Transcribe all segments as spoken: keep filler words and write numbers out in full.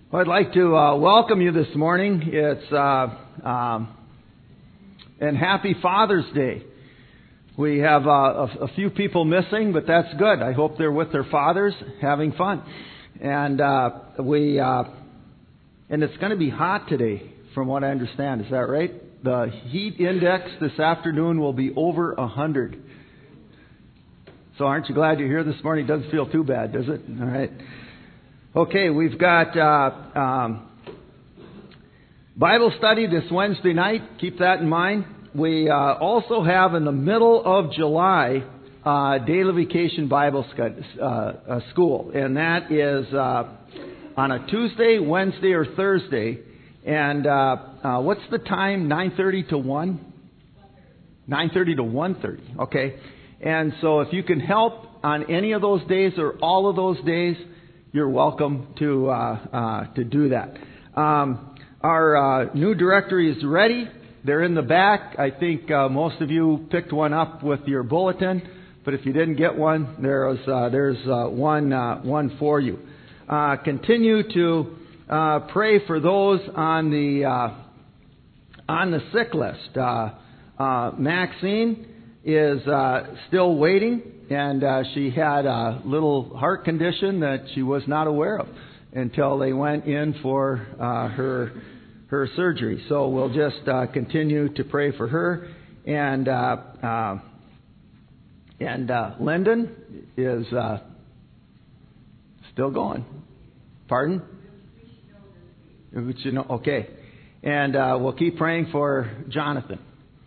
Well, I'd like to uh, welcome you this morning. It's uh, um, and happy Father's Day. We have uh, a, a few people missing, but that's good. I hope they're with their fathers, having fun. And uh, we uh, and it's going to be hot today, from what I understand. Is that right? The heat index this afternoon will be over a hundred. So aren't you glad you're here this morning? It doesn't feel too bad, does it? All right. Okay, we've got uh, um, Bible study this Wednesday night. Keep that in mind. We uh, also have in the middle of July uh, daily vacation Bible sc- uh, uh, school, and that is uh, on a Tuesday, Wednesday, or Thursday. And uh, uh, what's the time? nine thirty to one? nine thirty to one thirty. Okay. And so if you can help on any of those days or all of those days, you're welcome to uh, uh, to do that. Um, our uh, new directory is ready. They're in the back. I think uh, most of you picked one up with your bulletin, but if you didn't get one, there's uh, there's uh, one uh, one for you. Uh, continue to uh, pray for those on the uh, on the sick list. Uh, uh, Maxine is uh, still waiting. And uh, she had a little heart condition that she was not aware of until they went in for uh, her her surgery. So we'll just uh, continue to pray for her. And uh, uh, and uh, Lyndon is uh, still going. Pardon? You know, okay. And uh, we'll keep praying for Jonathan.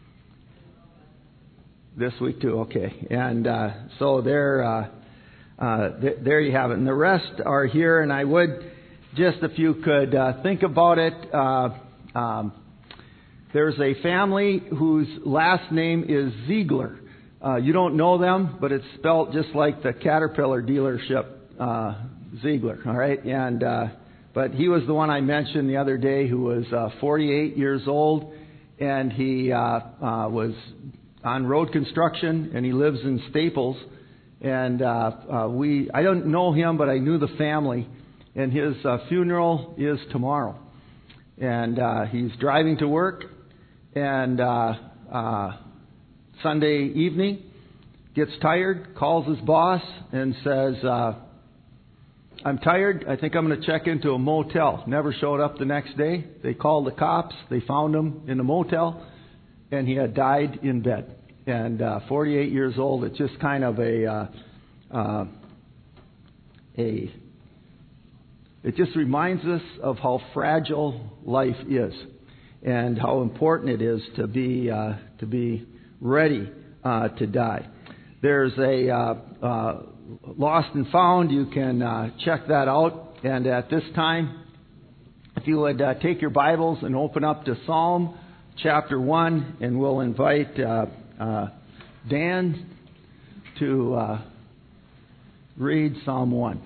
This week too, okay. And uh, so there, uh, uh, th- there you have it. And the rest are here. And I would just, if you could uh, think about it, uh, um, there's a family whose last name is Ziegler. Uh, you don't know them, but it's spelt just like the Caterpillar dealership, uh, Ziegler. All right, and uh, but he was the one I mentioned the other day, who was uh, forty-eight years old, and he uh, uh, was on road construction, and he lives in Staples. And uh, uh, we, I don't know him, but I knew the family. And his uh, funeral is tomorrow. And uh, he's driving to work, and uh, uh, Sunday evening gets tired, calls his boss, and says, uh, "I'm tired. I think I'm going to check into a motel." Never showed up the next day. They called the cops. They found him in a motel. And he had died in bed. And uh, forty-eight years old. It's just kind of a, uh, uh, a. It just reminds us of how fragile life is, and how important it is to be uh, to be ready uh, to die. There's a uh, uh, Lost and Found. You can uh, check that out. And at this time, if you would uh, take your Bibles and open up to Psalm chapter one, and we'll invite uh, uh, Dan to uh, read Psalm one.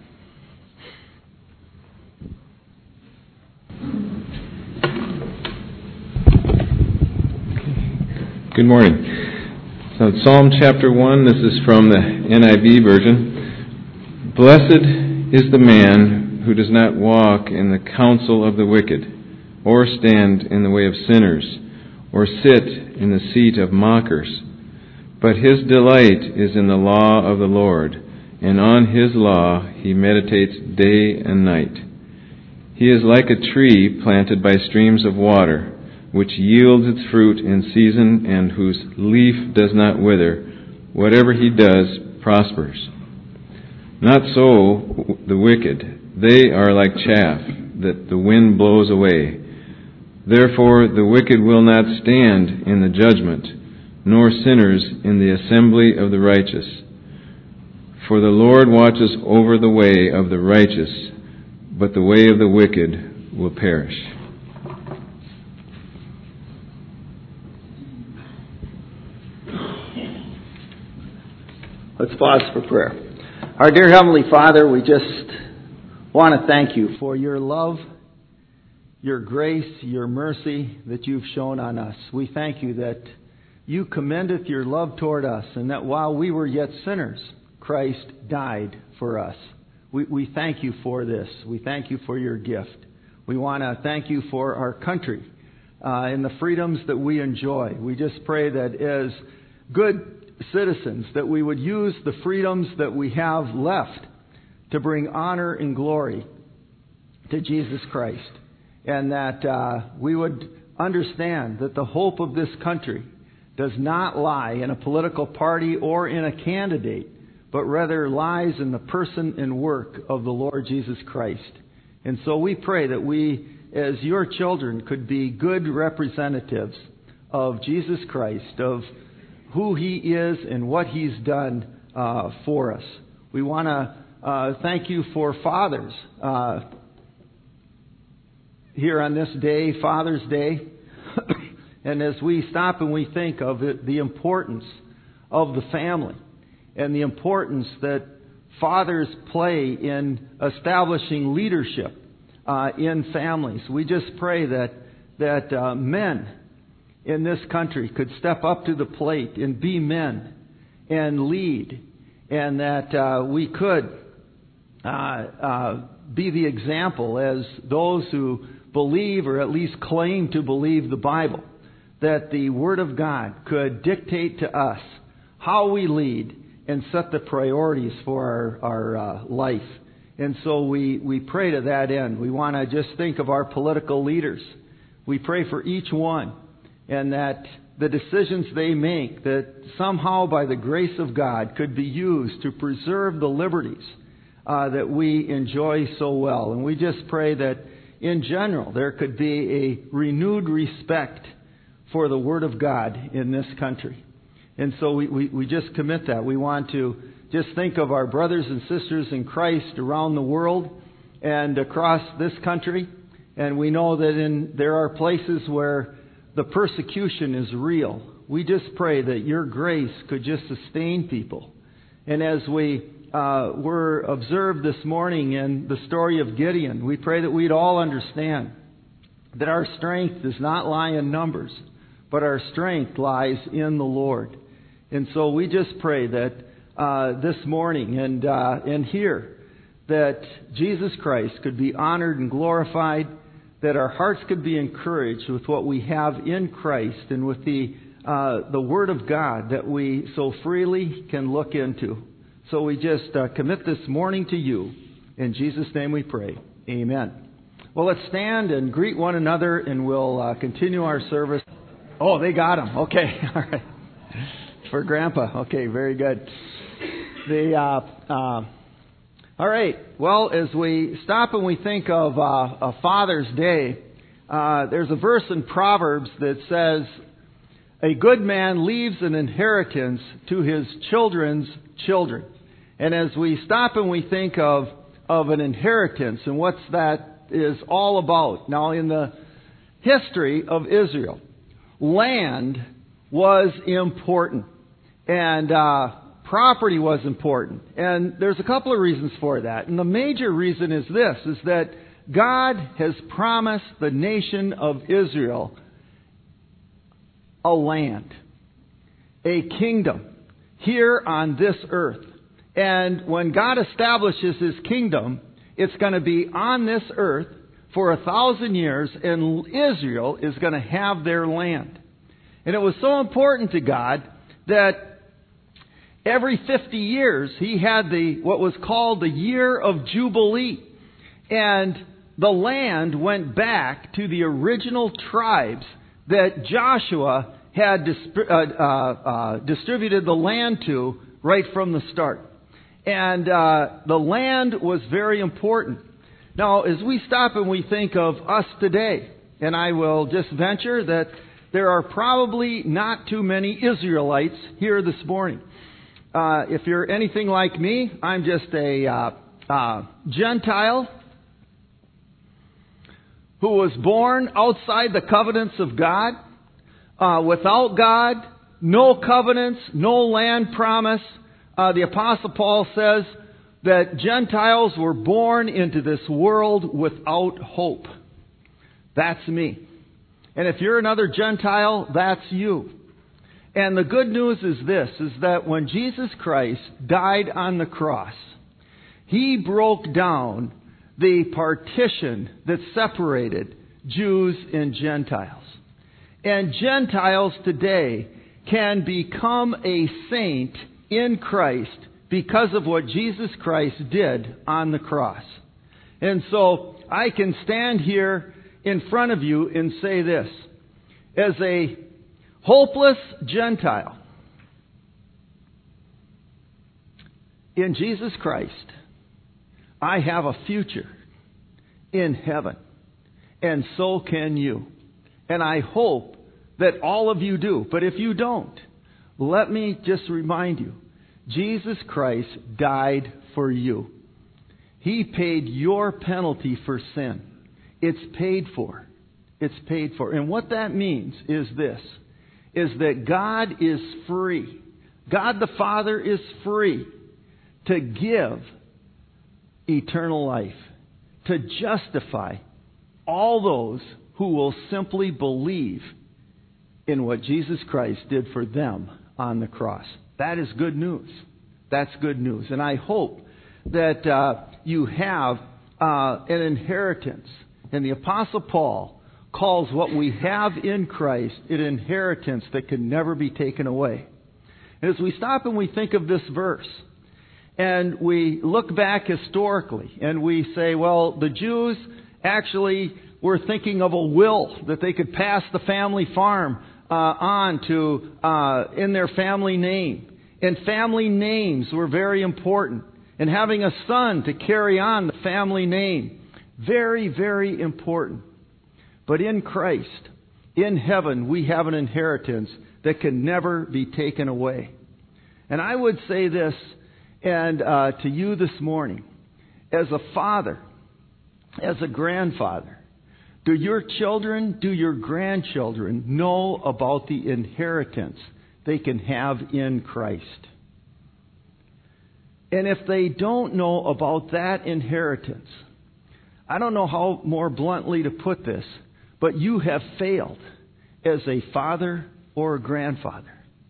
Good morning. So Psalm chapter one, this is from the N I V version. "Blessed is the man who does not walk in the counsel of the wicked, or stand in the way of sinners, or sit in the seat of mockers. But his delight is in the law of the Lord, and on his law he meditates day and night. He is like a tree planted by streams of water, which yields its fruit in season, and whose leaf does not wither. Whatever he does prospers. Not so the wicked. They are like chaff that the wind blows away. Therefore the wicked will not stand in the judgment, nor sinners in the assembly of the righteous. For the Lord watches over the way of the righteous, but the way of the wicked will perish." Let's pause for prayer. Our dear Heavenly Father, we just want to thank you for your love, your grace, your mercy that you've shown on us. We thank you that you commendeth your love toward us, and that while we were yet sinners, Christ died for us. We, we thank you for this. We thank you for your gift. We want to thank you for our country uh, and the freedoms that we enjoy. We just pray that as good citizens that we would use the freedoms that we have left to bring honor and glory to Jesus Christ. And that uh, we would understand that the hope of this country does not lie in a political party or in a candidate, but rather lies in the person and work of the Lord Jesus Christ. And so we pray that we, as your children, could be good representatives of Jesus Christ, of who He is and what He's done uh, for us. We want to uh, thank you for fathers uh, here on this day, Father's Day. And as we stop and we think of it, the importance of the family and the importance that fathers play in establishing leadership uh, in families, we just pray that that uh, men in this country could step up to the plate and be men and lead, and that uh, we could uh, uh, be the example as those who believe, or at least claim to believe, the Bible, that the Word of God could dictate to us how we lead and set the priorities for our, our uh, life. And so we, we pray to that end. We want to just think of our political leaders. We pray for each one, and that the decisions they make, that somehow by the grace of God could be used to preserve the liberties uh, that we enjoy so well. And we just pray that in general there could be a renewed respect for the Word of God in this country. And so we, we, we just commit that. We want to just think of our brothers and sisters in Christ around the world and across this country. And we know that in there are places where the persecution is real. We just pray that your grace could just sustain people. And as we uh, were observed this morning in the story of Gideon, we pray that we'd all understand that our strength does not lie in numbers, but our strength lies in the Lord. And so we just pray that uh, this morning and uh, and here that Jesus Christ could be honored and glorified, that our hearts could be encouraged with what we have in Christ and with the uh, the Word of God that we so freely can look into. So we just uh, commit this morning to you. In Jesus' name we pray. Amen. Well, let's stand and greet one another, and we'll uh, continue our service. Oh, they got him. Okay, all right. For Grandpa. Okay, very good. The uh, uh, all right. Well, as we stop and we think of uh, a Father's Day, uh, there's a verse in Proverbs that says, "A good man leaves an inheritance to his children's children." And as we stop and we think of of an inheritance and what's that is all about. Now, in the history of Israel, land was important, and uh, property was important. And there's a couple of reasons for that. And the major reason is this, is that God has promised the nation of Israel a land, a kingdom here on this earth. And when God establishes His kingdom, it's going to be on this earth for a thousand years, and Israel is going to have their land. And it was so important to God that every fifty years He had the what was called the year of Jubilee. And the land went back to the original tribes that Joshua had dis- uh, uh, uh, distributed the land to right from the start. And uh, the land was very important. Now, as we stop and we think of us today, and I will just venture that there are probably not too many Israelites here this morning. Uh, if you're anything like me, I'm just a uh, uh, Gentile who was born outside the covenants of God, uh, without God, no covenants, no land promise. Uh, the Apostle Paul says that Gentiles were born into this world without hope. That's me. And if you're another Gentile, that's you. And the good news is this, is that when Jesus Christ died on the cross, He broke down the partition that separated Jews and Gentiles. And Gentiles today can become a saint in Christ because of what Jesus Christ did on the cross. And so I can stand here in front of you and say this. As a hopeless Gentile, in Jesus Christ, I have a future in heaven. And so can you. And I hope that all of you do. But if you don't, let me just remind you, Jesus Christ died for you. He paid your penalty for sin. It's paid for. It's paid for. And what that means is this, is that God is free. God the Father is free to give eternal life, to justify all those who will simply believe in what Jesus Christ did for them on the cross. That is good news. That's good news. And I hope that uh, you have uh, an inheritance. And the Apostle Paul calls what we have in Christ an inheritance that can never be taken away. And as we stop and we think of this verse, and we look back historically, and we say, well, the Jews actually were thinking of a will that they could pass the family farm uh, on to uh, in their family name. And family names were very important. And having a son to carry on the family name, very, very important. But in Christ, in heaven, we have an inheritance that can never be taken away. And I would say this and uh, to you this morning, as a father, as a grandfather, do your children, do your grandchildren know about the inheritance they can have in Christ? And if they don't know about that inheritance, I don't know how more bluntly to put this, but you have failed as a father or a grandfather.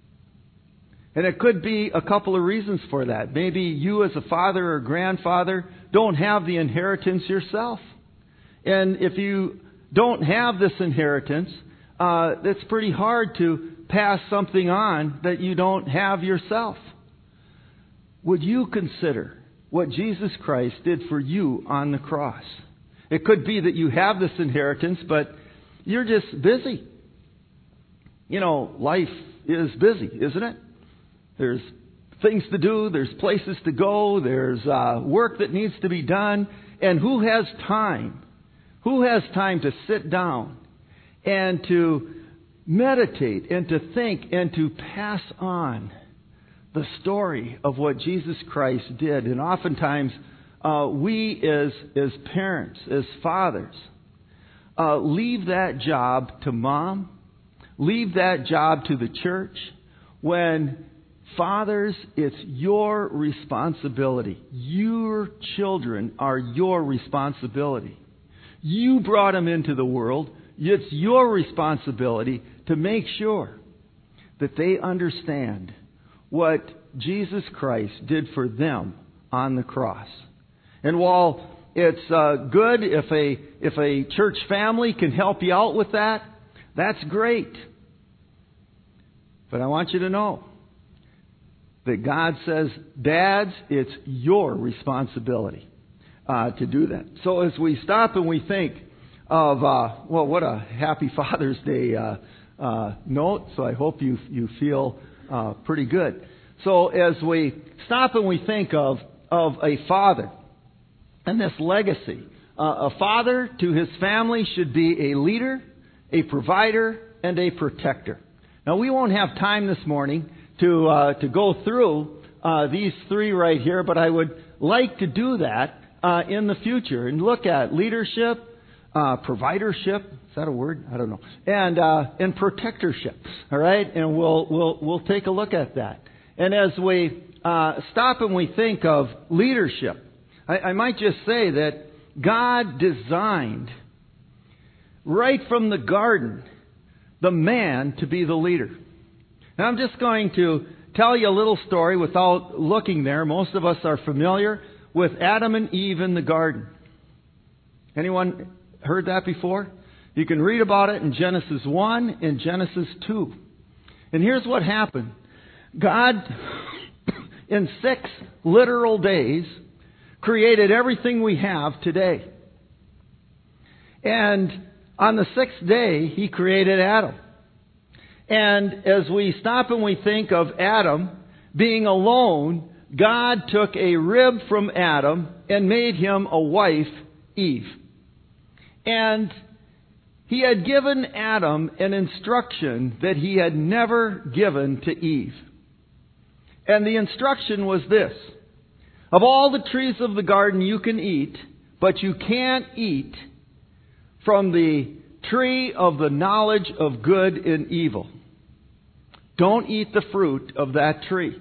And it could be a couple of reasons for that. Maybe you as a father or grandfather don't have the inheritance yourself. And if you don't have this inheritance, uh, it's pretty hard to pass something on that you don't have yourself. Would you consider what Jesus Christ did for you on the cross? It could be that you have this inheritance, but you're just busy. You know, life is busy, isn't it? There's things to do, there's places to go, there's uh, work that needs to be done. And who has time? Who has time to sit down and to meditate and to think and to pass on the story of what Jesus Christ did? And oftentimes, uh, we as, as parents, as fathers, uh, leave that job to mom, leave that job to the church, when fathers, it's your responsibility. Your children are your responsibility. You brought them into the world. It's your responsibility to make sure that they understand what Jesus Christ did for them on the cross. And while it's uh, good if a if a church family can help you out with that, that's great. But I want you to know that God says, dads, it's your responsibility uh, to do that. So as we stop and we think of, uh, well, what a happy Father's Day uh, uh, note. So I hope you you feel uh, pretty good. So as we stop and we think of of a father and this legacy, uh, a father to his family should be a leader, a provider, and a protector. Now we won't have time this morning to uh, to go through uh, these three right here, but I would like to do that uh, in the future and look at leadership, uh, providership. Is that a word? I don't know. And uh, and protectorship. All right, and we'll we'll we'll take a look at that. And as we uh, stop and we think of leadership, I, I might just say that God designed right from the garden the man to be the leader. Now I'm just going to tell you a little story without looking there. Most of us are familiar with Adam and Eve in the garden. Anyone heard that before? You can read about it in Genesis one and Genesis two. And here's what happened. God, in six literal days, created everything we have today. And on the sixth day, He created Adam. And as we stop and we think of Adam being alone, God took a rib from Adam and made him a wife, Eve. And He had given Adam an instruction that He had never given to Eve. And the instruction was this: of all the trees of the garden you can eat, but you can't eat from the tree of the knowledge of good and evil. Don't eat the fruit of that tree.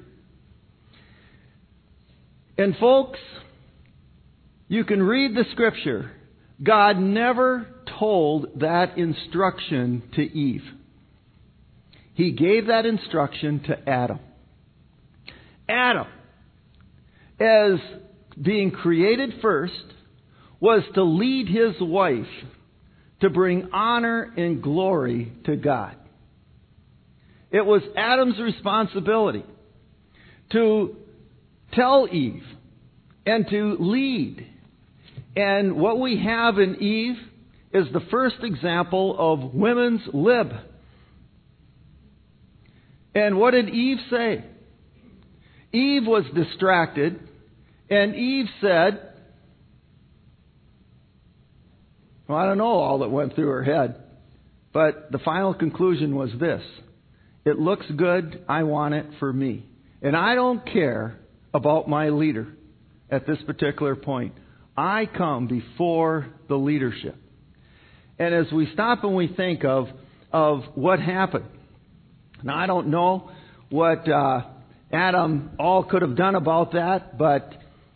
And folks, you can read the Scripture. God never told that instruction to Eve. He gave that instruction to Adam. Adam, as being created first, was to lead his wife to bring honor and glory to God. It was Adam's responsibility to tell Eve and to lead. And what we have in Eve is the first example of women's lib. And what did Eve say? Eve was distracted, and Eve said, well, I don't know all that went through her head, but the final conclusion was this: it looks good, I want it for me. And I don't care about my leader at this particular point. I come before the leadership. And as we stop and we think of, of what happened, now I don't know what uh, Adam all could have done about that, but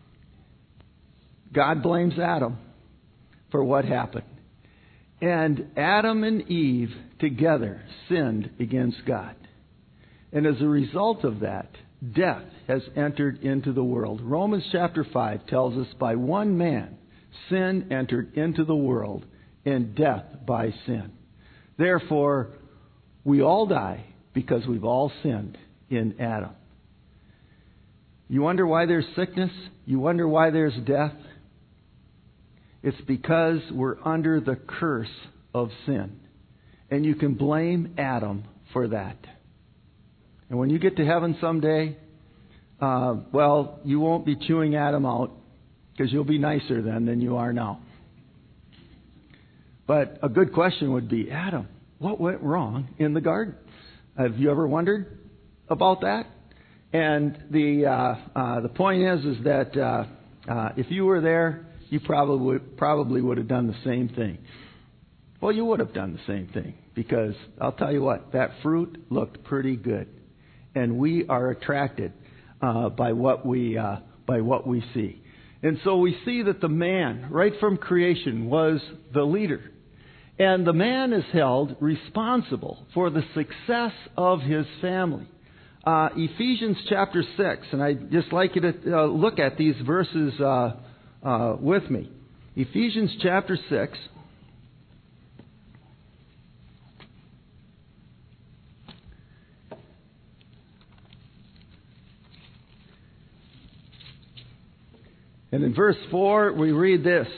God blames Adam for what happened. And Adam and Eve together sinned against God. And as a result of that, death has entered into the world. Romans chapter five tells us, by one man sin entered into the world, and death by sin. Therefore, we all die because we've all sinned in Adam. You wonder why there's sickness? You wonder why there's death? It's because we're under the curse of sin. And you can blame Adam for that. And when you get to heaven someday, uh, well, you won't be chewing Adam out, because you'll be nicer then than you are now. But a good question would be, Adam, what went wrong in the garden? Have you ever wondered about that? And the uh, uh, the point is, is that uh, uh, if you were there, you probably would, probably would have done the same thing. Well, you would have done the same thing, because I'll tell you what, that fruit looked pretty good, and we are attracted uh, by what we uh, by what we see. And so we see that the man, right from creation, was the leader. And the man is held responsible for the success of his family. Uh, Ephesians chapter six, and I'd just like you to uh, look at these verses uh, uh, with me. Ephesians chapter six. And in verse four, we read this: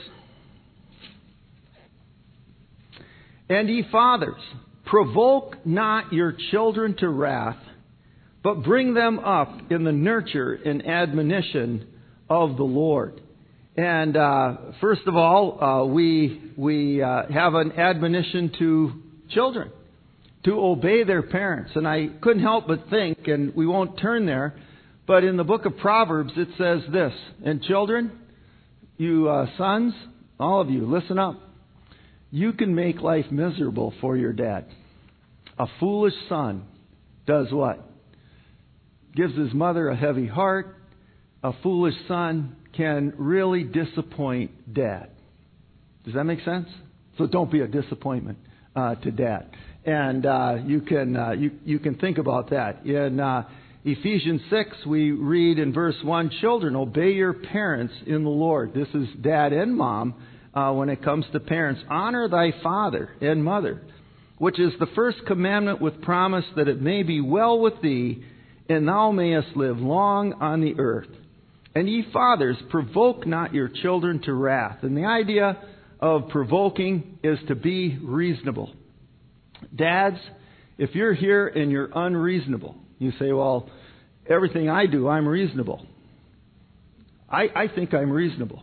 And ye fathers, provoke not your children to wrath, but bring them up in the nurture and admonition of the Lord. And uh, first of all, uh, we we uh, have an admonition to children to obey their parents. And I couldn't help but think, and we won't turn there, but in the book of Proverbs it says this: and children, you uh, sons, all of you, listen up. You can make life miserable for your dad. A foolish son does what? Gives his mother a heavy heart. A foolish son can really disappoint dad. Does that make sense? So don't be a disappointment uh, to dad. And uh, you can uh, you you can think about that. In uh, Ephesians six, we read in verse one, children, obey your parents in the Lord. This is dad and mom uh, when it comes to parents. Honor thy father and mother, which is the first commandment with promise, that it may be well with thee, and thou mayest live long on the earth. And ye fathers, provoke not your children to wrath. And the idea of provoking is to be reasonable. Dads, if you're here and you're unreasonable, you say, well, everything I do, I'm reasonable. I, I think I'm reasonable.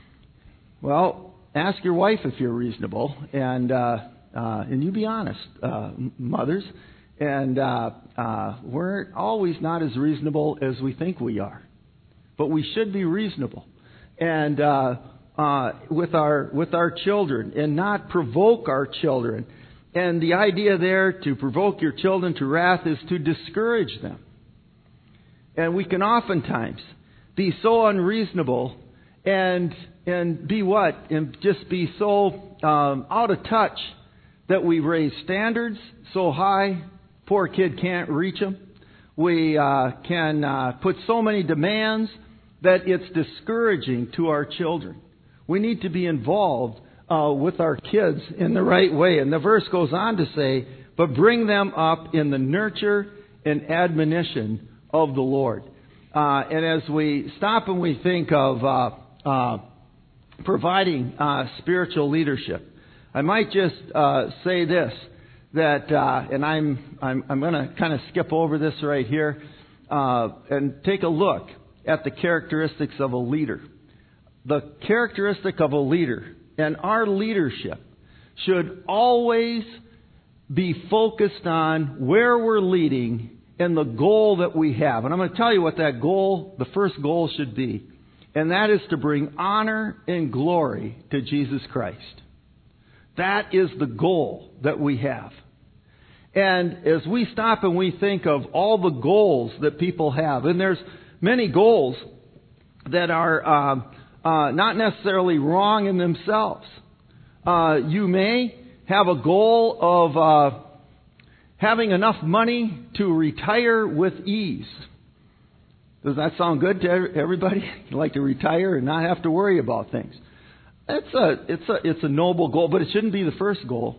Well, ask your wife if you're reasonable, and uh, uh, and you be honest, uh, mothers. And uh, uh, we're always not as reasonable as we think we are, but we should be reasonable, and uh, uh, with our with our children, and not provoke our children. And the idea there to provoke your children to wrath is to discourage them. And we can oftentimes be so unreasonable and and be what? And just be so um, out of touch that we raise standards so high, poor kid can't reach them. We uh, can uh, put so many demands that it's discouraging to our children. We need to be involved Uh, with our kids in the right way. And the verse goes on to say, but bring them up in the nurture and admonition of the Lord. Uh, and as we stop and we think of uh, uh, providing uh, spiritual leadership, I might just uh, say this, that, uh, and I'm I'm, I'm going to kind of skip over this right here uh, and take a look at the characteristics of a leader. The characteristic of a leader and our leadership should always be focused on where we're leading and the goal that we have. And I'm going to tell you what that goal, the first goal should be. And that is to bring honor and glory to Jesus Christ. That is the goal that we have. And as we stop and we think of all the goals that people have, and there's many goals that are Um, Uh, not necessarily wrong in themselves. Uh, you may have a goal of uh, having enough money to retire with ease. Does that sound good to everybody? You like to retire and not have to worry about things. It's a it's a it's a noble goal, but it shouldn't be the first goal.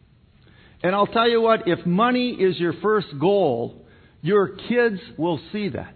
And I'll tell you what: if money is your first goal, your kids will see that.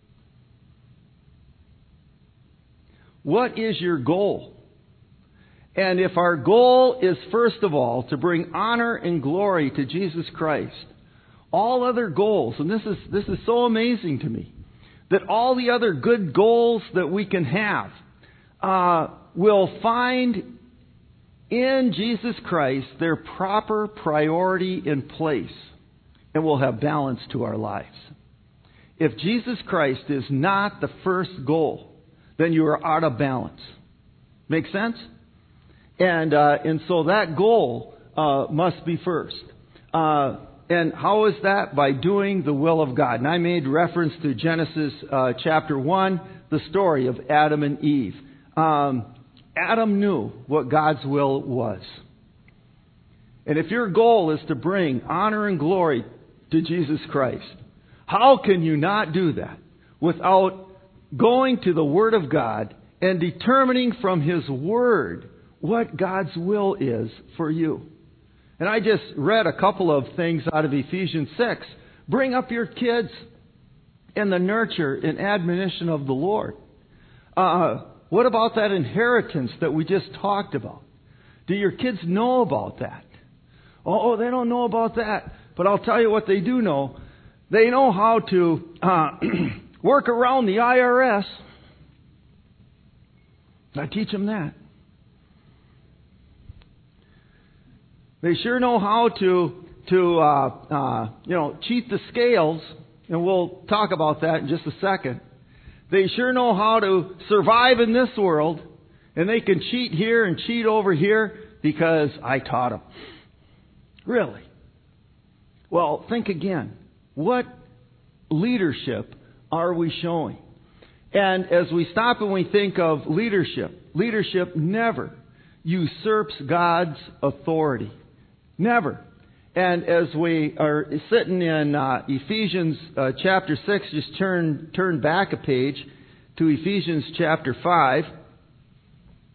What is your goal? And if our goal is, first of all, to bring honor and glory to Jesus Christ, all other goals, and this is this is so amazing to me, that all the other good goals that we can have uh, will find in Jesus Christ their proper priority in place, and will have balance to our lives. If Jesus Christ is not the first goal, then you are out of balance. Make sense? And uh, and so that goal uh, must be first. Uh, and how is that? By doing the will of God. And I made reference to Genesis uh, chapter one, the story of Adam and Eve. Um, Adam knew what God's will was. And if your goal is to bring honor and glory to Jesus Christ, how can you not do that without going to the Word of God and determining from His Word what God's will is for you? And I just read a couple of things out of Ephesians six. Bring up your kids in the nurture and admonition of the Lord. Uh, what about that inheritance that we just talked about? Do your kids know about that? Oh, they don't know about that. But I'll tell you what they do know. They know how to Uh, work around the I R S. I teach them that. They sure know how to to uh, uh, you know cheat the scales, and we'll talk about that in just a second. They sure know how to survive in this world, and they can cheat here and cheat over here because I taught them. Really? Well, think again. What leadership are we showing? And as we stop and we think of leadership, leadership never usurps God's authority. Never. And as we are sitting in uh, Ephesians uh, chapter six, just turn turn back a page to Ephesians chapter five.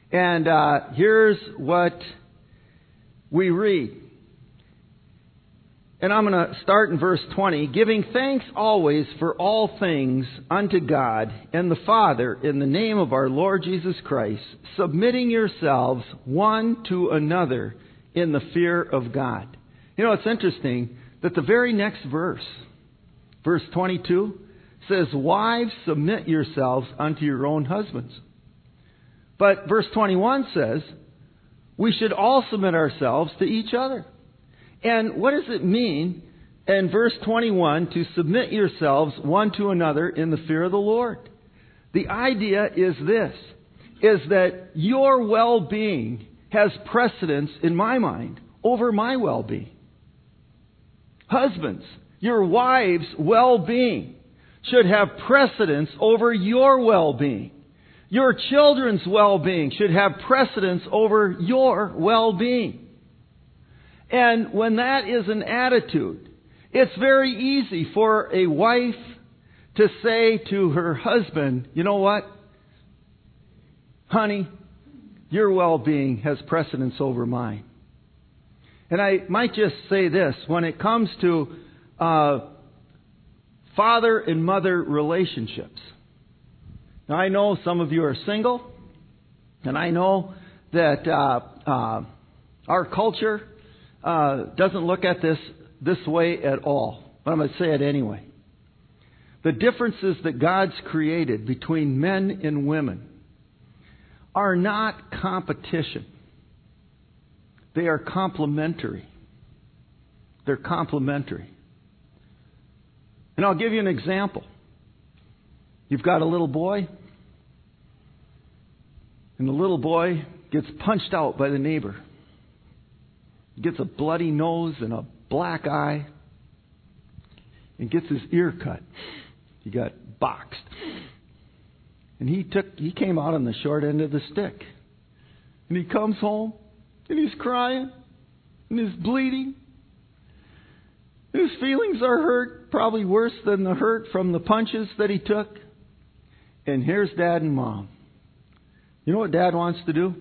And uh, here's what we read. And I'm going to start in verse twenty. Giving thanks always for all things unto God and the Father in the name of our Lord Jesus Christ, submitting yourselves one to another in the fear of God. You know, it's interesting that the very next verse, verse twenty-two, says, Wives, submit yourselves unto your own husbands. But verse twenty-one says, we should all submit ourselves to each other. And what does it mean in verse twenty-one to submit yourselves one to another in the fear of the Lord? The idea is this, is that your well-being has precedence in my mind over my well-being. Husbands, your wives' well-being should have precedence over your well-being. Your children's well-being should have precedence over your well-being. And when that is an attitude, it's very easy for a wife to say to her husband, you know what? Honey, your well-being has precedence over mine. And I might just say this, when it comes to uh, father and mother relationships. Now, I know some of you are single, and I know that uh, uh, our culture uh, doesn't look at this this way at all. But I'm going to say it anyway. The differences that God's created between men and women are not competition. They are complementary. They're complementary. And I'll give you an example. You've got a little boy, and the little boy gets punched out by the neighbor. He gets a bloody nose and a black eye, and gets his ear cut. He got boxed. And he took he came out on the short end of the stick. And he comes home, and he's crying, and he's bleeding. His feelings are hurt, probably worse than the hurt from the punches that he took. And here's Dad and Mom. You know what Dad wants to do?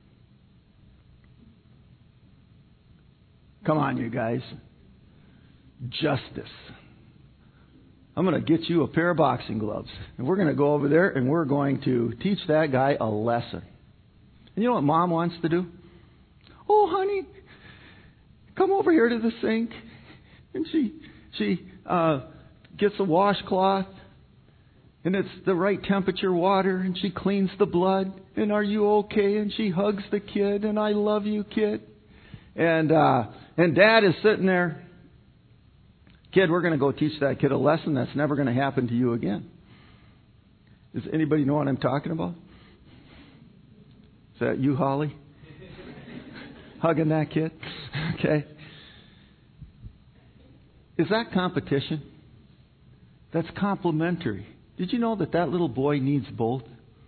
Come on, you guys. Justice. I'm going to get you a pair of boxing gloves. And we're going to go over there and we're going to teach that guy a lesson. And you know what Mom wants to do? Oh, honey, come over here to the sink. And she she uh, gets a washcloth. And it's the right temperature water. And she cleans the blood. And are you okay? And she hugs the kid. And I love you, kid. And uh, and Dad is sitting there. Kid, we're going to go teach that kid a lesson that's never going to happen to you again. Does anybody know what I'm talking about? Is that you, Holly? Hugging that kid? Okay. Is that competition? That's complementary. Did you know that that little boy needs both?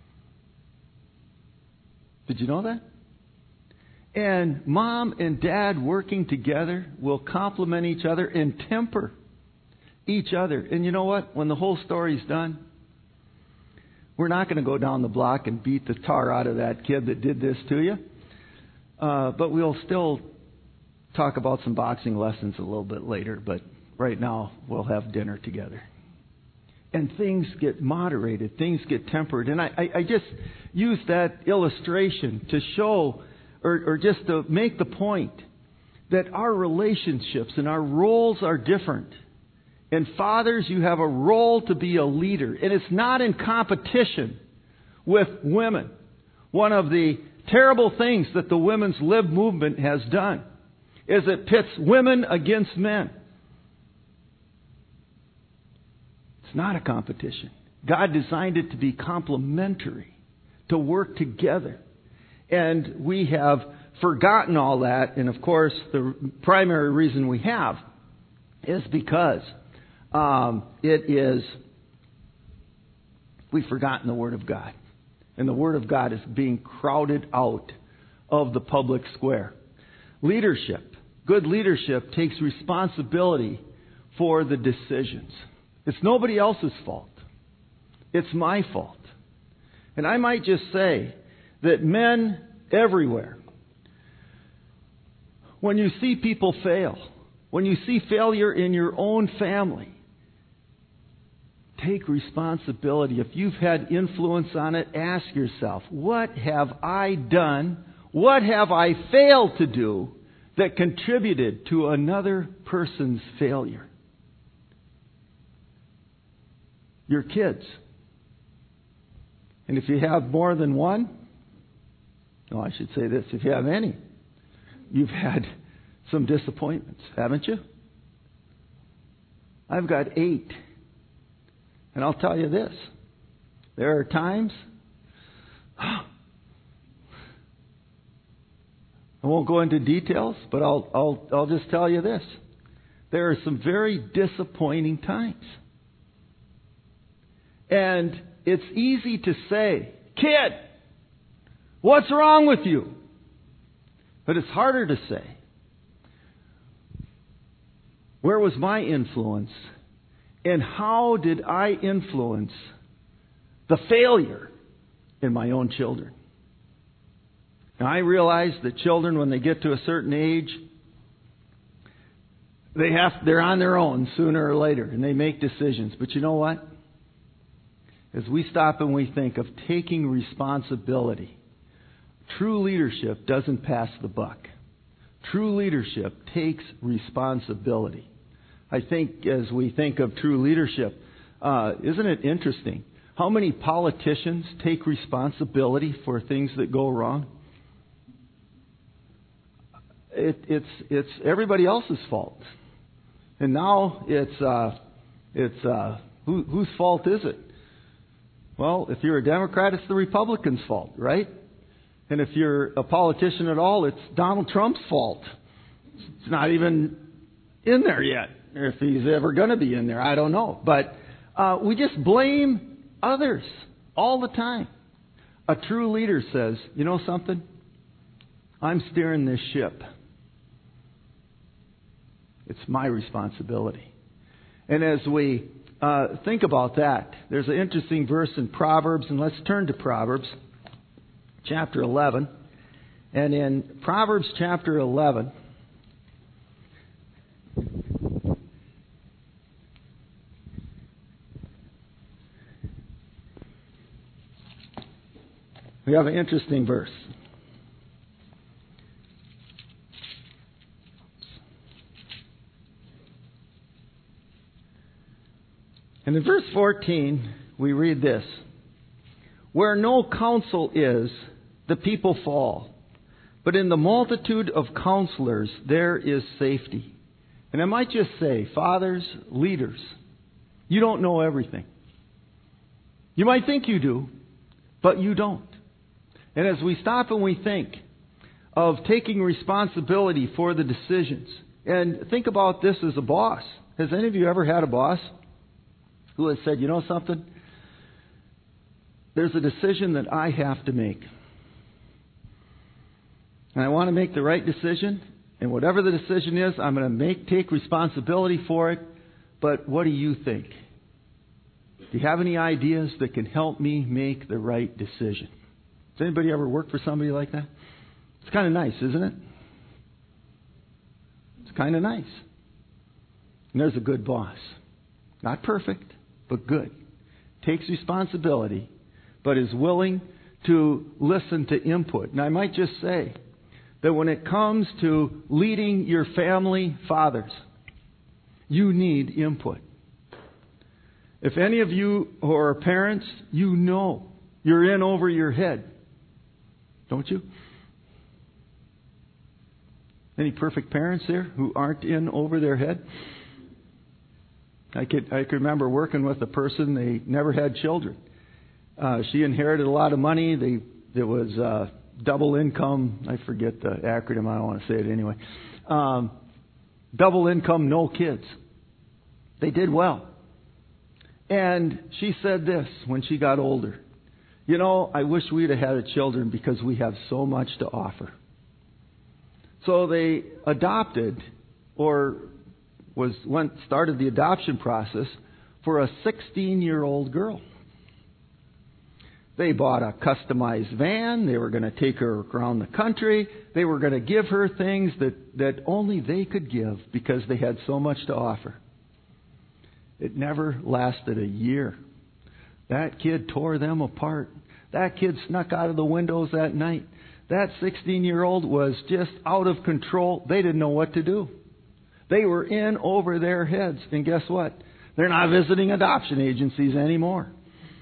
Did you know that? And Mom and Dad working together will complement each other and temper each other. And you know what? When the whole story's done, we're not going to go down the block and beat the tar out of that kid that did this to you. Uh, but we'll still talk about some boxing lessons a little bit later. But right now, we'll have dinner together. And things get moderated. Things get tempered. And I, I, I just use that illustration to show Or, or just to make the point that our relationships and our roles are different. And fathers, you have a role to be a leader. And it's not in competition with women. One of the terrible things that the Women's Lib movement has done is it pits women against men. It's not a competition. God designed it to be complementary, to work together. And we have forgotten all that. And of course, the primary reason we have is because um, it is, we've forgotten the Word of God. And the Word of God is being crowded out of the public square. Leadership, good leadership takes responsibility for the decisions. It's nobody else's fault. It's my fault. And I might just say that men everywhere, when you see people fail, when you see failure in your own family, take responsibility. If you've had influence on it, ask yourself, what have I done? What have I failed to do that contributed to another person's failure? Your kids. And if you have more than one, no, I should say this, if you have any, you've had some disappointments, haven't you? I've got eight. And I'll tell you this, there are times, I won't go into details, but I'll, I'll, I'll just tell you this. There are some very disappointing times. And it's easy to say, kid, what's wrong with you? But it's harder to say, where was my influence? And how did I influence the failure in my own children? Now, I realize that children, when they get to a certain age, they have, they're on their own sooner or later, and they make decisions. But you know what? As we stop and we think of taking responsibility, true leadership doesn't pass the buck. True leadership takes responsibility. I think as we think of true leadership, uh, isn't it interesting how many politicians take responsibility for things that go wrong? It, it's it's everybody else's fault, and now it's uh, it's uh, who, whose fault is it? Well, if you're a Democrat, it's the Republicans' fault, right? And if you're a politician at all, it's Donald Trump's fault. It's not even in there yet. If he's ever going to be in there, I don't know. But uh, we just blame others all the time. A true leader says, you know something? I'm steering this ship. It's my responsibility. And as we uh, think about that, there's an interesting verse in Proverbs, and let's turn to Proverbs chapter eleven. And in Proverbs chapter eleven, we have an interesting verse. And in verse fourteen, we read this. Where no counsel is, the people fall. But in the multitude of counselors, there is safety. And I might just say, fathers, leaders, you don't know everything. You might think you do, but you don't. And as we stop and we think of taking responsibility for the decisions, and think about this as a boss. Has any of you ever had a boss who has said, you know something? There's a decision that I have to make. And I want to make the right decision. And whatever the decision is, I'm going to make take responsibility for it. But what do you think? Do you have any ideas that can help me make the right decision? Has anybody ever worked for somebody like that? It's kind of nice, isn't it? It's kind of nice. And there's a good boss. Not perfect, but good. Takes responsibility, but is willing to listen to input. And I might just say that when it comes to leading your family, fathers, you need input. If any of you who are parents, you know you're in over your head. Don't you? Any perfect parents there who aren't in over their head? I could I could remember working with a person, they never had children. Uh, she inherited a lot of money. They There was uh, double income. I forget the acronym. I don't want to say it anyway. Um, double income, no kids. They did well. And she said this when she got older. You know, I wish we'd have had a children because we have so much to offer. So they adopted or was went started the adoption process for a sixteen-year-old girl. They bought a customized van. They were going to take her around the country. They were going to give her things that, that only they could give because they had so much to offer. It never lasted a year. That kid tore them apart. That kid snuck out of the windows that night. That sixteen-year-old was just out of control. They didn't know what to do. They were in over their heads. And guess what? They're not visiting adoption agencies anymore.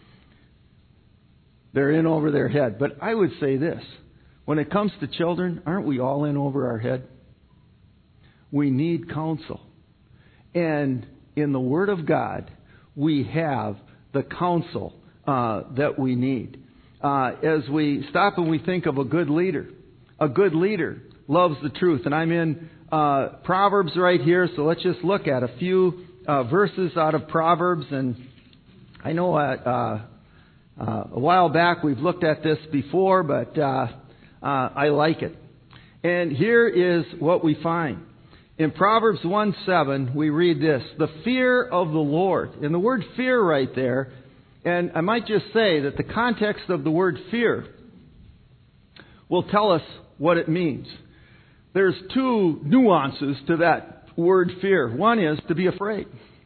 They're in over their head. But I would say this. When it comes to children, aren't we all in over our head? We need counsel. And in the Word of God, we have the counsel uh, that we need. Uh, as we stop and we think of a good leader, a good leader loves the truth. And I'm in uh, Proverbs right here, so let's just look at a few uh, verses out of Proverbs. And I know uh, uh, uh, a while back we've looked at this before, but uh, uh, I like it. And here is what we find. In Proverbs one seven, we read this, the fear of the Lord. And the word fear right there, and I might just say that the context of the word fear will tell us what it means. There's two nuances to that word fear. One is to be afraid.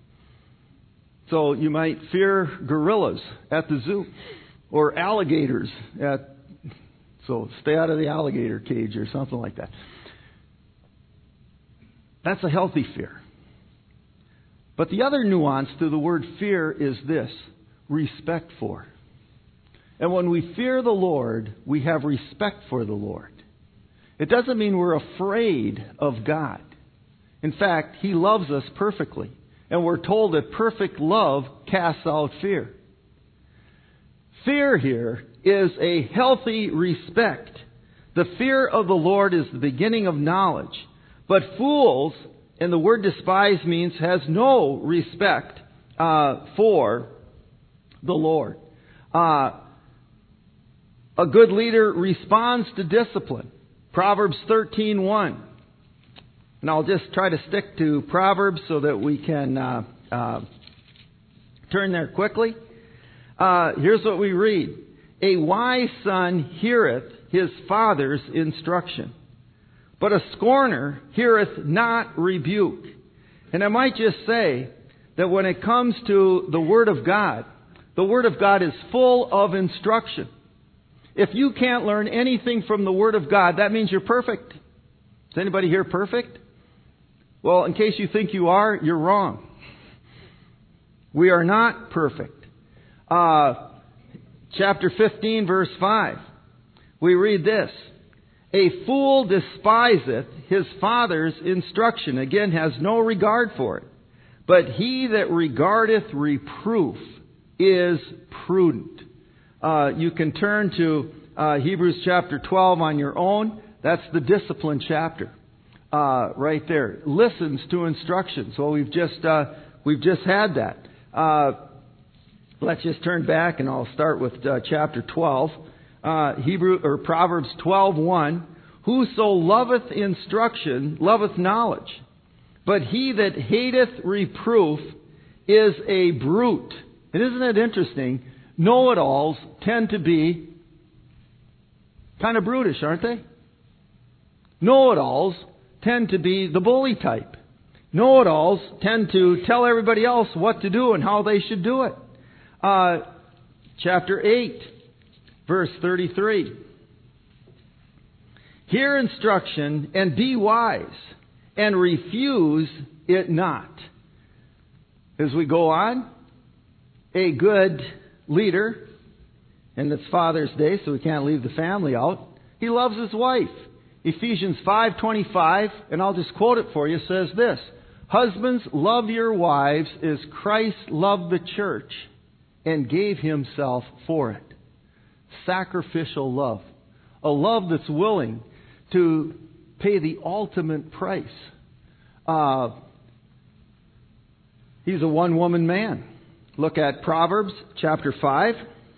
So you might fear gorillas at the zoo or alligators at, so stay out of the alligator cage or something like that. That's a healthy fear. But the other nuance to the word fear is this, respect for. And when we fear the Lord, we have respect for the Lord. It doesn't mean we're afraid of God. In fact, He loves us perfectly. And we're told that perfect love casts out fear. Fear here is a healthy respect. The fear of the Lord is the beginning of knowledge. But fools, and the word despise means has no respect uh, for the Lord. Uh, a good leader responds to discipline. Proverbs thirteen one. And I'll just try to stick to Proverbs so that we can uh, uh, turn there quickly. Uh, here's what we read. A wise son heareth his father's instruction, but a scorner heareth not rebuke. And I might just say that when it comes to the Word of God, the Word of God is full of instruction. If you can't learn anything from the Word of God, that means you're perfect. Is anybody here perfect? Well, in case you think you are, you're wrong. We are not perfect. Uh, chapter fifteen, verse five. We read this. A fool despiseth his father's instruction. Again, has no regard for it. But he that regardeth reproof is prudent. Uh, you can turn to uh, Hebrews chapter twelve on your own. That's the discipline chapter. Uh, right there. Listens to instructions. Well, we've just, uh, we've just had that. Uh, let's just turn back and I'll start with uh, chapter twelve. Uh, Hebrew or Proverbs twelve one. Whoso loveth instruction loveth knowledge, but he that hateth reproof is a brute. And isn't it interesting? Know-it-alls tend to be kind of brutish, aren't they? Know-it-alls tend to be the bully type. Know-it-alls tend to tell everybody else what to do and how they should do it. Uh, chapter eight, verse thirty-three. Hear instruction and be wise, and refuse it not. As we go on, a good leader, and it's Father's Day, so we can't leave the family out. He loves his wife. Ephesians five twenty-five, and I'll just quote it for you, says this. Husbands, love your wives as Christ loved the church and gave himself for it. Sacrificial love. A love that's willing to pay the ultimate price. Uh, he's a one-woman man. Look at Proverbs chapter five.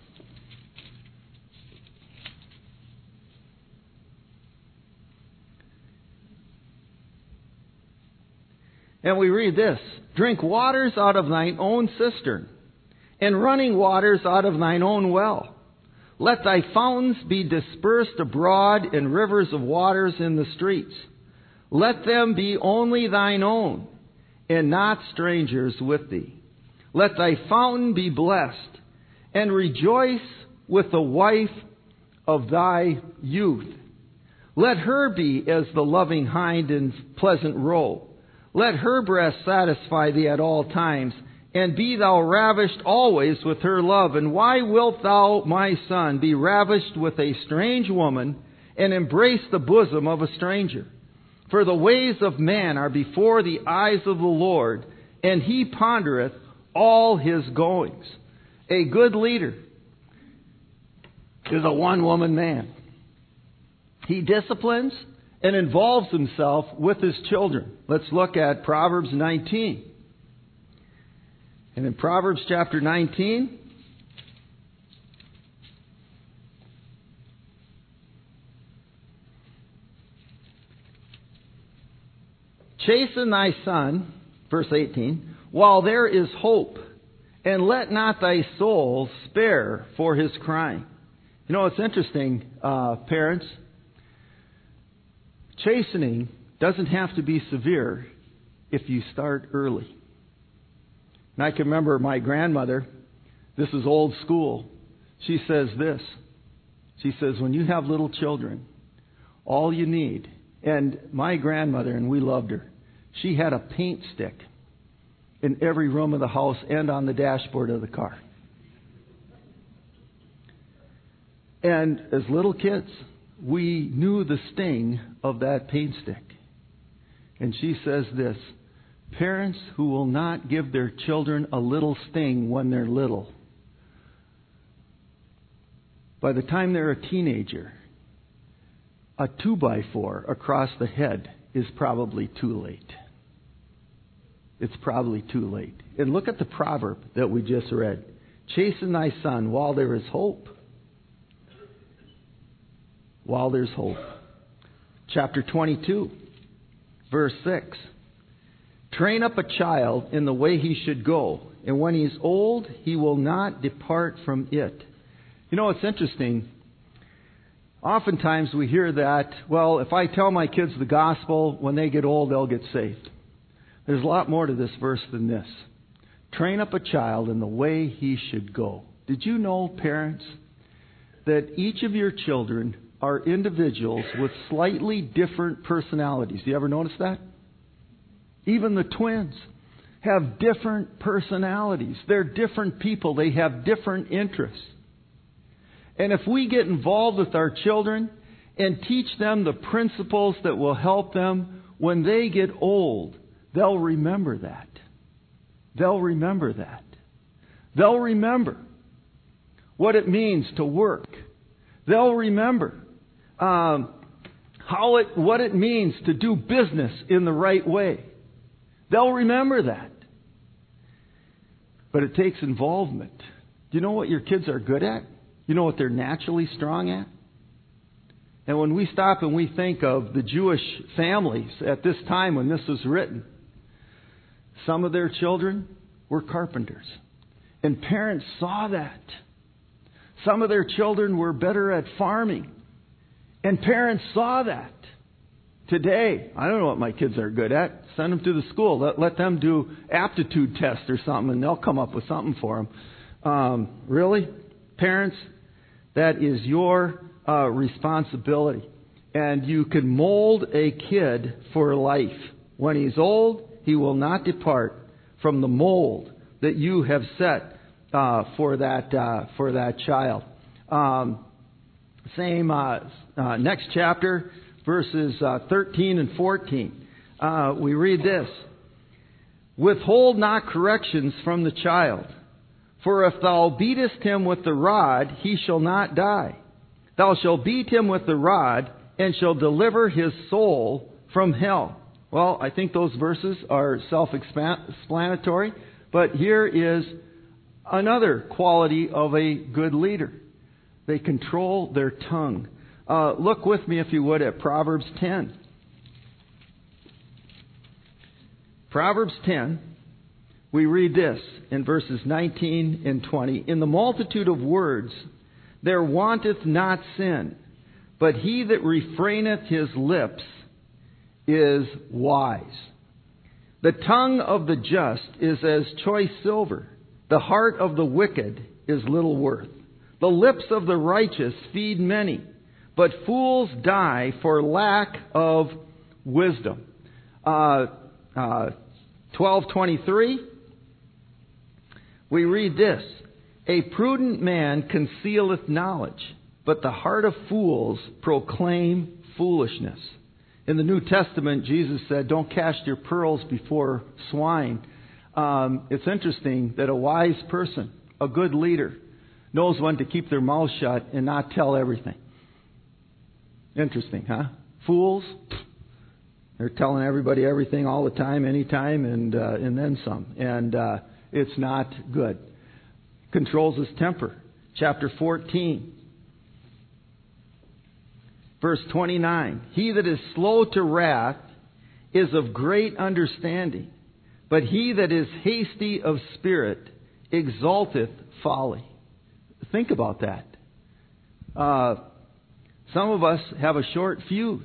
And we read this. Drink waters out of thine own cistern, and running waters out of thine own well. Let thy fountains be dispersed abroad in rivers of waters in the streets. Let them be only thine own, and not strangers with thee. Let thy fountain be blessed, and rejoice with the wife of thy youth. Let her be as the loving hind in pleasant roe. Let her breast satisfy thee at all times, and be thou ravished always with her love. And why wilt thou, my son, be ravished with a strange woman, and embrace the bosom of a stranger? For the ways of man are before the eyes of the Lord, and he pondereth all his goings. A good leader is a one-woman man. He disciplines and involves himself with his children. Let's look at Proverbs nineteen. And in Proverbs chapter nineteen, chasten thy son, verse eighteen, while there is hope, and let not thy soul spare for his crying. You know, it's interesting, uh, parents. Chastening doesn't have to be severe if you start early. And I can remember my grandmother, this is old school, she says this. She says, when you have little children, all you need, and my grandmother, and we loved her, she had a paint stick in every room of the house and on the dashboard of the car. And as little kids, we knew the sting of that paint stick. And she says this, parents who will not give their children a little sting when they're little, by the time they're a teenager, a two by four across the head is probably too late. It's probably too late. And look at the proverb that we just read. Chasten thy son while there is hope. While there's hope. Chapter twenty-two, verse six. Train up a child in the way he should go, and when he's old, he will not depart from it. You know, it's interesting. Oftentimes we hear that, well, if I tell my kids the gospel, when they get old, they'll get saved. There's a lot more to this verse than this. Train up a child in the way he should go. Did you know, parents, that each of your children are individuals with slightly different personalities? Do you ever notice that? Even the twins have different personalities. They're different people. They have different interests. And if we get involved with our children and teach them the principles that will help them when they get old, they'll remember that. They'll remember that. They'll remember what it means to work. They'll remember um, how it, what it means to do business in the right way. They'll remember that. But it takes involvement. Do you know what your kids are good at? You know what they're naturally strong at? And when we stop and we think of the Jewish families at this time when this was written, some of their children were carpenters. And parents saw that. Some of their children were better at farming. And parents saw that. Today, I don't know what my kids are good at. Send them to the school. Let, let them do aptitude tests or something, and they'll come up with something for them. Um, really? Parents, that is your uh, responsibility. And you can mold a kid for life. When he's old, he will not depart from the mold that you have set uh, for that uh, for that child. Um, same uh, uh, next chapter, verses uh, thirteen and fourteen. Uh, we read this: withhold not corrections from the child, for if thou beatest him with the rod, he shall not die. Thou shalt beat him with the rod, and shall deliver his soul from hell. Well, I think those verses are self-explanatory, but here is another quality of a good leader. They control their tongue. Uh, look with me, if you would, at Proverbs ten. Proverbs ten, we read this in verses nineteen and twenty. In the multitude of words there wanteth not sin, but he that refraineth his lips is wise. The tongue of the just is as choice silver. The heart of the wicked is little worth. The lips of the righteous feed many, but fools die for lack of wisdom. Uh, uh, twelve twenty-three, we read this. A prudent man concealeth knowledge, but the heart of fools proclaim foolishness. In the New Testament, Jesus said, don't cast your pearls before swine. Um, it's interesting that a wise person, a good leader, knows when to keep their mouth shut and not tell everything. Interesting, huh? Fools, they're telling everybody everything all the time, anytime, and uh, and then some. And uh, it's not good. Controls his temper. Chapter fourteen. Verse twenty-nine, he that is slow to wrath is of great understanding, but he that is hasty of spirit exalteth folly. Think about that. Uh, some of us have a short fuse.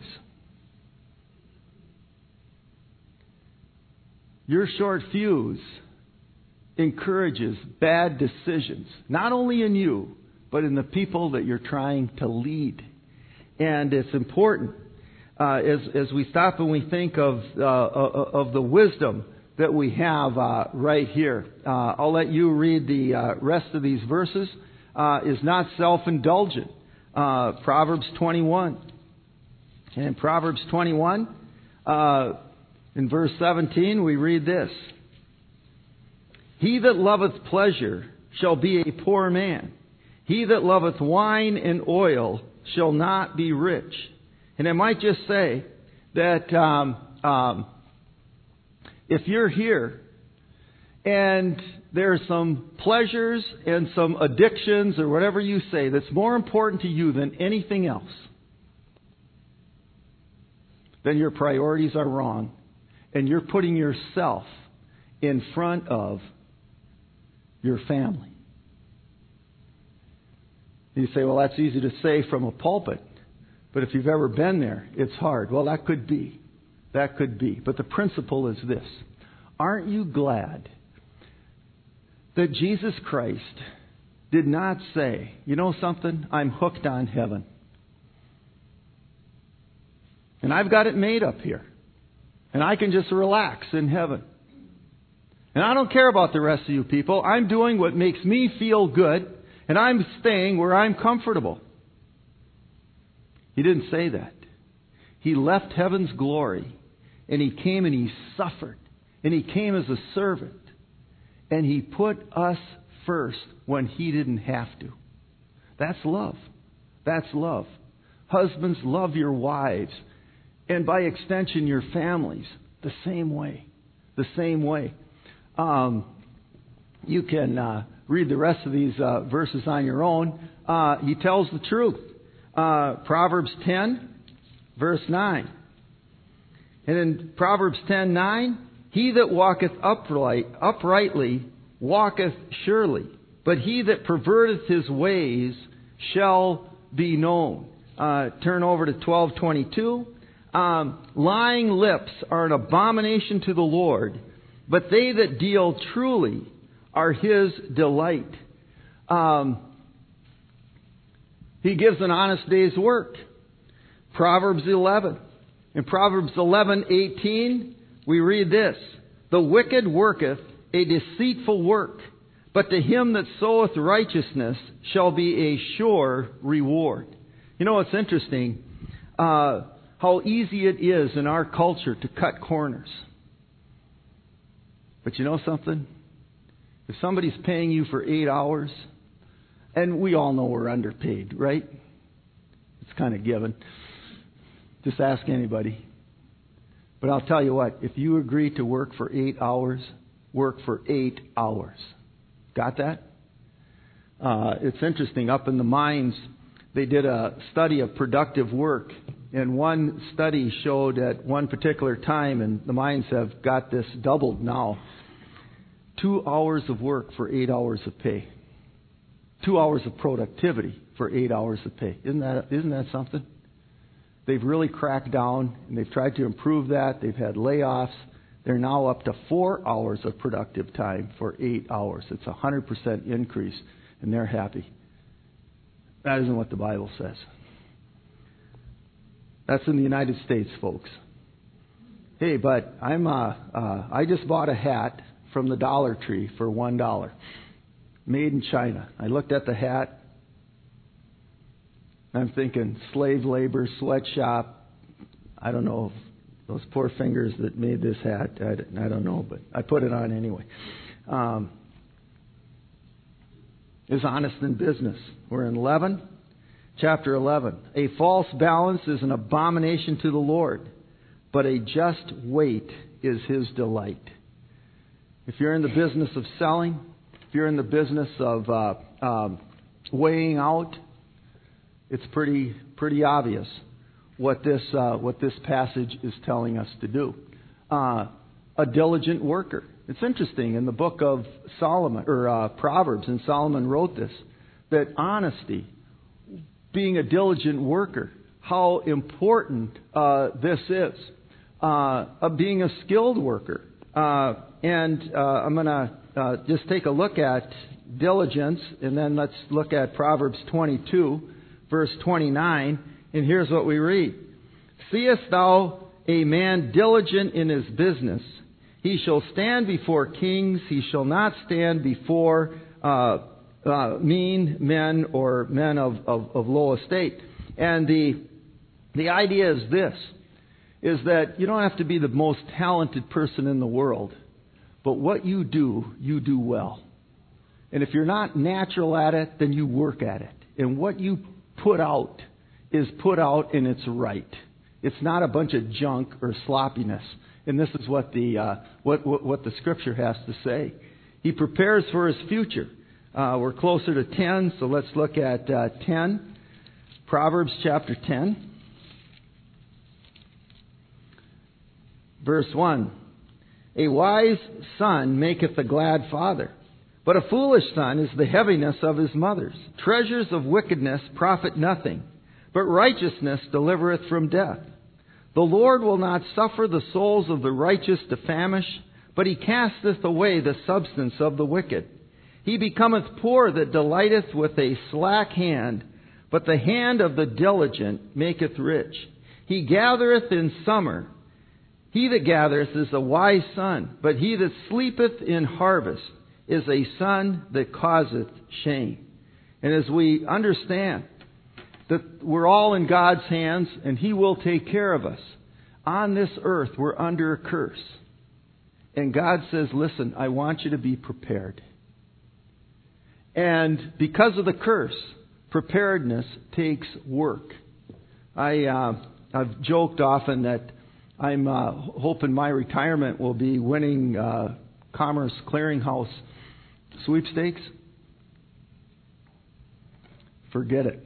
Your short fuse encourages bad decisions, not only in you, but in the people that you're trying to lead. And it's important uh, as as we stop and we think of uh, of the wisdom that we have uh, right here. Uh, I'll let you read the uh, rest of these verses. Uh, is not self-indulgent. Uh, Proverbs twenty-one. And in Proverbs twenty-one, uh, in verse seventeen, we read this. He that loveth pleasure shall be a poor man. He that loveth wine and oil shall not be rich. And I might just say that um, um, if you're here and there's some pleasures and some addictions or whatever you say that's more important to you than anything else, then your priorities are wrong. And you're putting yourself in front of your family. You say, well, that's easy to say from a pulpit. But if you've ever been there, it's hard. Well, that could be. That could be. But the principle is this. Aren't you glad that Jesus Christ did not say, you know something, I'm hooked on heaven. And I've got it made up here. And I can just relax in heaven. And I don't care about the rest of you people. I'm doing what makes me feel good. And I'm staying where I'm comfortable. He didn't say that. He left heaven's glory. And He came and He suffered. And He came as a servant. And He put us first when He didn't have to. That's love. That's love. Husbands, love your wives. And by extension, your families. The same way. The same way. Um, you can uh, read the rest of these uh, verses on your own. Uh, he tells the truth. Uh, Proverbs ten, verse nine. And in Proverbs ten nine, he that walketh upright, uprightly walketh surely, but he that perverteth his ways shall be known. Uh, turn over to twelve twenty-two. Um, lying lips are an abomination to the Lord, but they that deal truly are His delight. Um, he gives an honest day's work. Proverbs eleven. In Proverbs eleven eighteen, we read this. The wicked worketh a deceitful work, but to him that soweth righteousness shall be a sure reward. You know, it's interesting uh, how easy it is in our culture to cut corners. But you know something? If somebody's paying you for eight hours, and we all know we're underpaid, right? It's kind of given. Just ask anybody. But I'll tell you what, if you agree to work for eight hours, work for eight hours. Got that? Uh, it's interesting. Up in the mines, they did a study of productive work. And one study showed at one particular time, and the mines have got this doubled now, two hours of work for eight hours of pay. Two hours of productivity for eight hours of pay. Isn't that isn't that something? They've really cracked down, and they've tried to improve that. They've had layoffs. They're now up to four hours of productive time for eight hours. It's a one hundred percent increase, and they're happy. That isn't what the Bible says. That's in the United States, folks. Hey, but I'm uh, uh, I just bought a hat from the Dollar Tree for one dollar, made in China. I looked at the hat. I'm thinking slave labor, sweatshop. I don't know if those poor fingers that made this hat. I, I don't know, but I put it on anyway. Um, is honest in business. We're in eleven, chapter eleven. A false balance is an abomination to the Lord, but a just weight is His delight. If you're in the business of selling, if you're in the business of uh, um, weighing out, it's pretty pretty obvious what this uh, what this passage is telling us to do. Uh, a diligent worker. It's interesting in the book of Solomon or uh, Proverbs, and Solomon wrote this, that honesty, being a diligent worker, how important uh, this is. Uh, of being a skilled worker, uh, and uh, I'm going to uh, just take a look at diligence, and then let's look at Proverbs twenty-two, verse twenty-nine, and here's what we read. Seest thou a man diligent in his business? He shall stand before kings. He shall not stand before uh, uh, mean men or men of, of, of low estate. And the the idea is this, is that you don't have to be the most talented person in the world, but what you do, you do well. And if you're not natural at it, then you work at it. And what you put out is put out and it's right. It's not a bunch of junk or sloppiness. And this is what the uh, what, what what the Scripture has to say. He prepares for his future. Uh, we're closer to ten, so let's look at uh, ten. Proverbs chapter ten. Verse one. A wise son maketh a glad father, but a foolish son is the heaviness of his mothers. Treasures of wickedness profit nothing, but righteousness delivereth from death. The Lord will not suffer the souls of the righteous to famish, but He casteth away the substance of the wicked. He becometh poor that delighteth with a slack hand, but the hand of the diligent maketh rich. He gathereth in summer. He that gathereth is a wise son, but he that sleepeth in harvest is a son that causeth shame. And as we understand that we're all in God's hands and He will take care of us, on this earth we're under a curse. And God says, listen, I want you to be prepared. And because of the curse, preparedness takes work. I, uh, I've joked often that I'm uh, hoping my retirement will be winning uh, Commerce Clearinghouse sweepstakes. Forget it.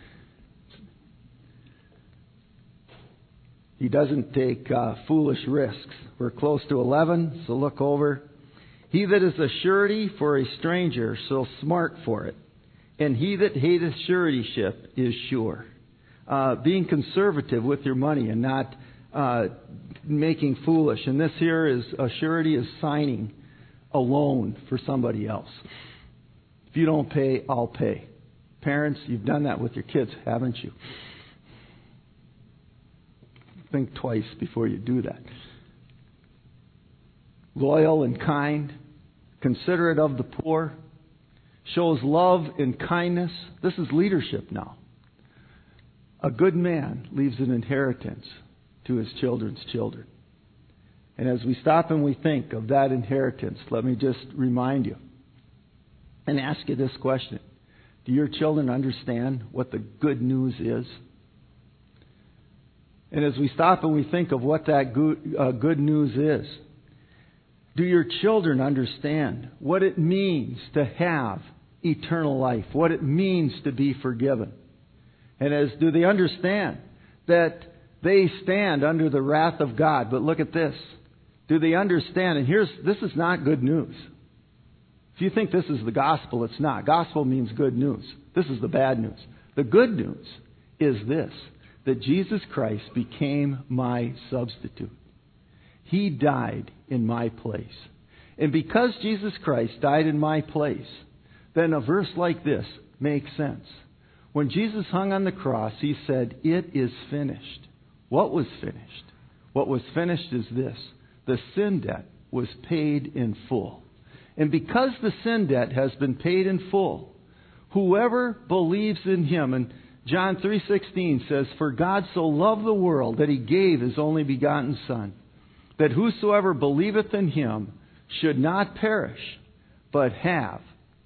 He doesn't take uh, foolish risks. We're close to eleven, so look over. He that is a surety for a stranger shall smart for it, and he that hateth suretyship is sure. Uh, being conservative with your money and not uh, making foolish. And this here is a surety is signing a loan for somebody else. If you don't pay, I'll pay. Parents, you've done that with your kids, haven't you? Think twice before you do that. Loyal and kind, considerate of the poor, shows love and kindness. This is leadership now. A good man leaves an inheritance to his children's children. And as we stop and we think of that inheritance, let me just remind you and ask you this question. Do your children understand what the good news is? And as we stop and we think of what that good, uh, good news is, do your children understand what it means to have eternal life, what it means to be forgiven? And as do they understand that they stand under the wrath of God? But look at this. Do they understand? And here's this is not good news. If you think this is the gospel, it's not. Gospel means good news. This is the bad news. The good news is this, that Jesus Christ became my substitute. He died in my place. And because Jesus Christ died in my place, then a verse like this makes sense. When Jesus hung on the cross, He said, "It is finished." What was finished? What was finished is this. The sin debt was paid in full. And because the sin debt has been paid in full, whoever believes in Him, and John three sixteen says, "For God so loved the world that He gave His only begotten Son, that whosoever believeth in Him should not perish, but have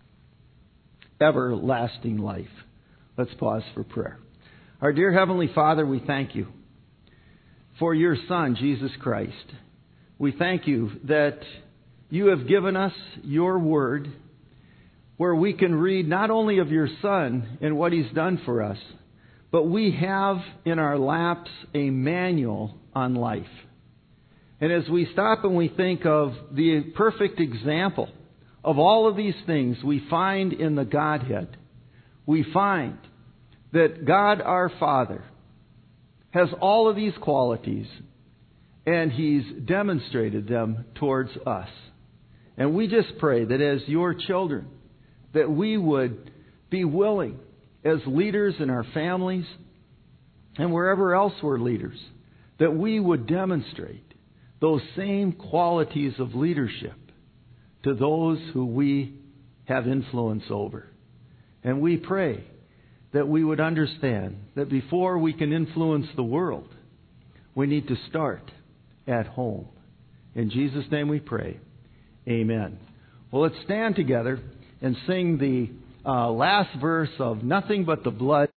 everlasting life." Let's pause for prayer. Our dear Heavenly Father, we thank You for Your Son, Jesus Christ. We thank You that You have given us Your Word, where we can read not only of Your Son and what He's done for us, but we have in our laps a manual on life. And as we stop and we think of the perfect example of all of these things we find in the Godhead, we find that God our Father has all of these qualities, and He's demonstrated them towards us. And we just pray that as Your children, that we would be willing as leaders in our families and wherever else we're leaders, that we would demonstrate those same qualities of leadership to those who we have influence over. And we pray that we would understand that before we can influence the world, we need to start at home. In Jesus' name we pray. Amen. Well, let's stand together and sing the uh, last verse of "Nothing But the Blood."